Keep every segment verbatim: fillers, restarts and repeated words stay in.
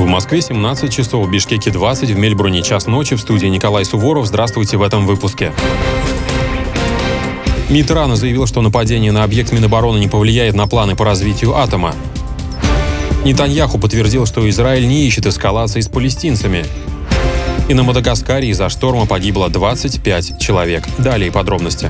В Москве семнадцать часов, в Бишкеке двадцать, в Мельбурне час ночи. В студии Николай Суворов. Здравствуйте в этом выпуске. МИД Ирана заявил, что нападение на объект Минобороны не повлияет на планы по развитию атома. Нетаньяху подтвердил, что Израиль не ищет эскалации с палестинцами. И на Мадагаскаре из-за шторма погибло двадцать пять человек. Далее подробности.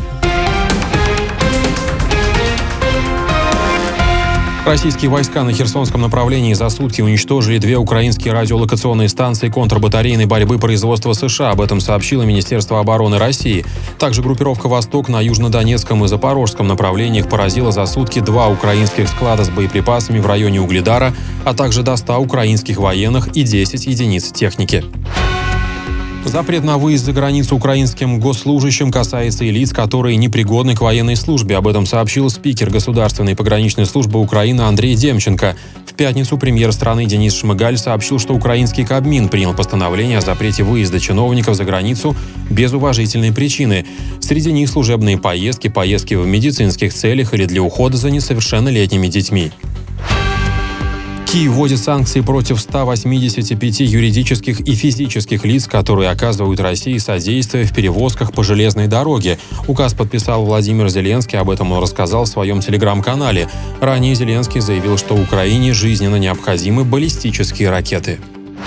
Российские войска на Херсонском направлении за сутки уничтожили две украинские радиолокационные станции контрбатарейной борьбы производства США. Об этом сообщило Министерство обороны России. Также группировка «Восток» на южнодонецком и запорожском направлениях поразила за сутки два украинских склада с боеприпасами в районе Угледара, а также до ста украинских военных и десять единиц техники. Запрет на выезд за границу украинским госслужащим касается и лиц, которые непригодны к военной службе. Об этом сообщил спикер Государственной пограничной службы Украины Андрей Демченко. В пятницу премьер страны Денис Шмыгаль сообщил, что украинский Кабмин принял постановление о запрете выезда чиновников за границу без уважительной причины. Среди них служебные поездки, поездки в медицинских целях или для ухода за несовершеннолетними детьми. Киев вводит санкции против ста восьмидесяти пяти юридических и физических лиц, которые оказывают России содействие в перевозках по железной дороге. Указ подписал Владимир Зеленский, об этом он рассказал в своем телеграм-канале. Ранее Зеленский заявил, что Украине жизненно необходимы баллистические ракеты.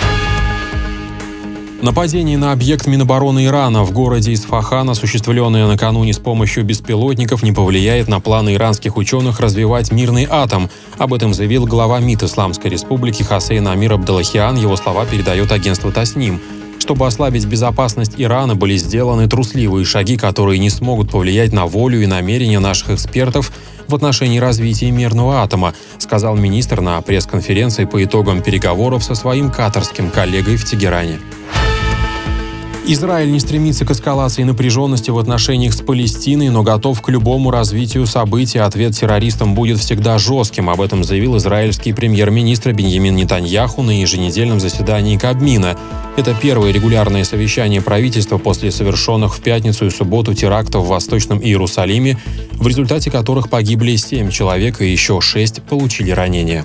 Нападение на объект Минобороны Ирана в городе Исфахан, осуществленное накануне с помощью беспилотников, не повлияет на планы иранских ученых развивать мирный атом. Об этом заявил глава МИД Исламской Республики Хосейн Амир Абдаллахиан. Его слова передает агентство Тасним. Чтобы ослабить безопасность Ирана, были сделаны трусливые шаги, которые не смогут повлиять на волю и намерения наших экспертов в отношении развития мирного атома, сказал министр на пресс-конференции по итогам переговоров со своим катарским коллегой в Тегеране. Израиль не стремится к эскалации напряженности в отношениях с Палестиной, но готов к любому развитию событий. Ответ террористам будет всегда жестким. Об этом заявил израильский премьер-министр Биньямин Нетаньяху на еженедельном заседании Кабмина. Это первое регулярное совещание правительства после совершенных в пятницу и субботу терактов в Восточном Иерусалиме, в результате которых погибли семь человек и еще шесть получили ранения.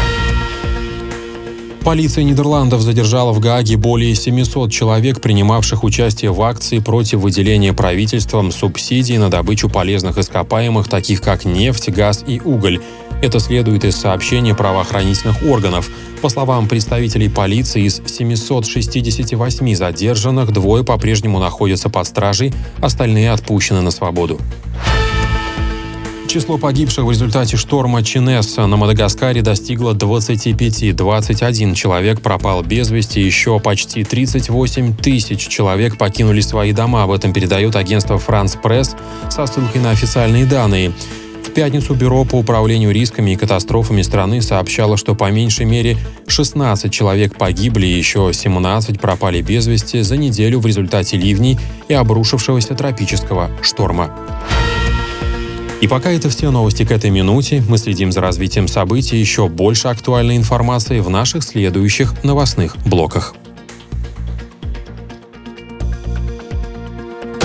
Полиция Нидерландов задержала в Гааге более семисот человек, принимавших участие в акции против выделения правительством субсидий на добычу полезных ископаемых, таких как нефть, газ и уголь. Это следует из сообщения правоохранительных органов. По словам представителей полиции, из семисот шестидесяти восьми задержанных двое по-прежнему находятся под стражей, остальные отпущены на свободу. Число погибших в результате шторма Чинес на Мадагаскаре достигло двадцати пяти. двадцать один человек пропал без вести, еще почти тридцать восемь тысяч человек покинули свои дома. Об этом передает агентство France Press со ссылкой на официальные данные. В пятницу Бюро по управлению рисками и катастрофами страны сообщало, что по меньшей мере шестнадцать человек погибли и еще семнадцать пропали без вести за неделю в результате ливней и обрушившегося тропического шторма. И пока это все новости к этой минуте. Мы следим за развитием событий. Еще больше актуальной информации в наших следующих новостных блоках.